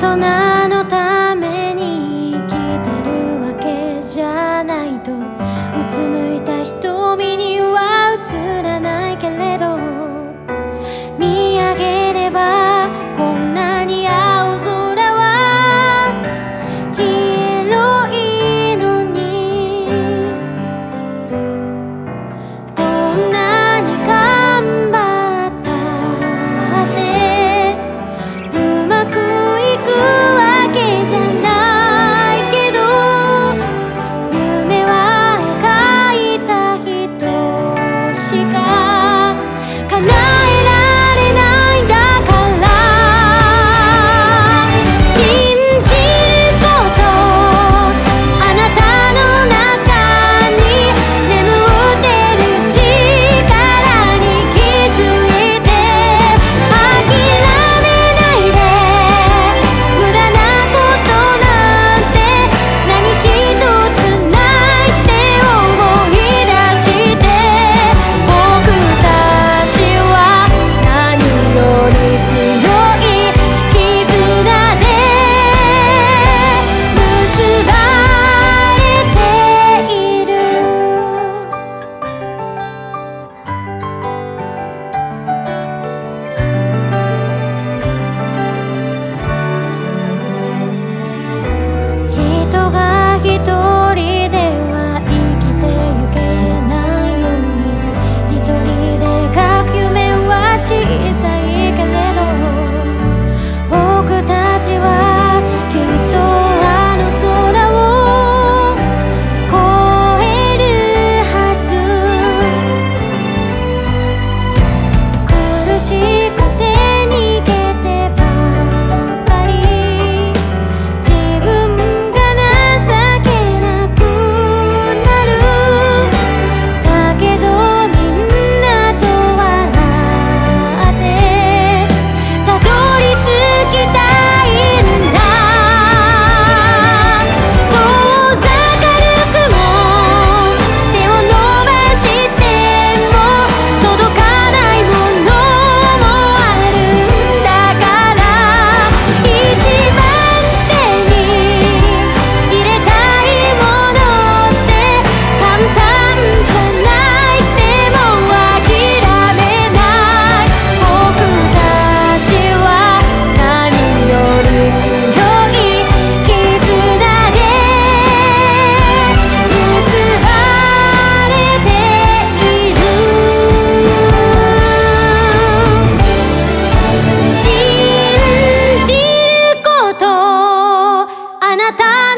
人のために生きてるわけじゃないと、うつむいた瞳には映らないけれど、見上げればこんなに青空は広いのに、どんなに頑張ったってうまくいくわけじゃないけど、夢は描いた人しか叶えられないんだから、信じること、あなたの中に眠ってる力に気づいて、諦めないで、無駄なことなんて何一つないって思い出して、僕たちは何より強い絆で結ばれている。人が一人では生きてゆけないように、一人で描く夢は小さいけれど、僕たちはきっとあの空を越えるはず。苦しくて逃げてばかり、自分が情けなくなる。だけどみんなと笑ってたどり着きたいんだ。遠ざかる雲、手を伸ばしても届かないものもあるんだから、一番手に入れたいものって簡単じゃないってもう諦めない。僕たちは何より強い絆で結ばれている。信じること、あなた